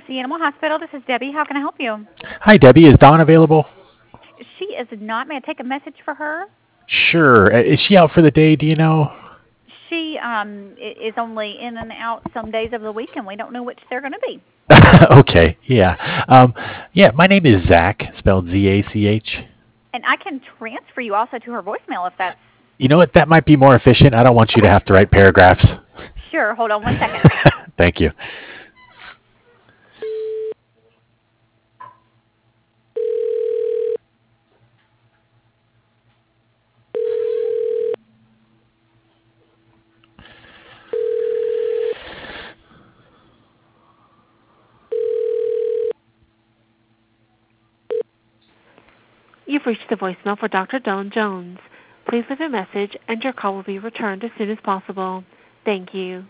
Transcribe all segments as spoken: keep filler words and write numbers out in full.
Mercy Animal Hospital. This is Debbie. How can I help you? Hi, Debbie. Is Dawn available? She is not. May I take a message for her? Sure. Uh, Is she out for the day? Do you know? She um i- is only in and out some days of the week, and we don't know which they're going to be. Okay. Yeah. Um, yeah. My name is Zach, spelled Z A C H. And I can transfer you also to her voicemail if that's You know what? That might be more efficient. I don't want you to okay. have to write paragraphs. Sure. Hold on one second. Thank you. You've reached the voicemail for Doctor Dawn Jones. Please leave a message and your call will be returned as soon as possible. Thank you.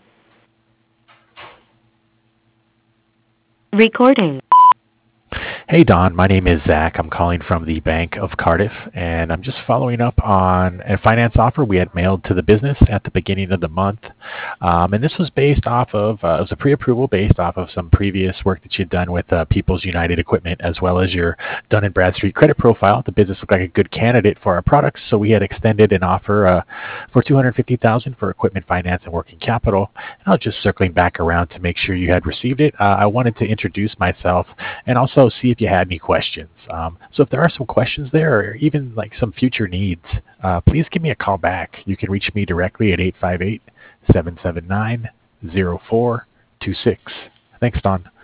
Recording. Hey, Don. My name is Zach. I'm calling from the Bank of Cardiff, and I'm just following up on a finance offer we had mailed to the business at the beginning of the month. Um, and this was based off of, uh, it was a pre-approval based off of some previous work that you'd done with uh, People's United Equipment, as well as your Dun and Bradstreet credit profile. The business looked like a good candidate for our products, so we had extended an offer uh, for two hundred fifty thousand dollars for equipment finance and working capital. And I was just circling back around to make sure you had received it. Uh, I wanted to introduce myself and also see if you had any questions. Um, so if there are some questions there, or even like some future needs, uh, please give me a call back. You can reach me directly at eight five eight, seven seven nine, zero four two six. Thanks, Don.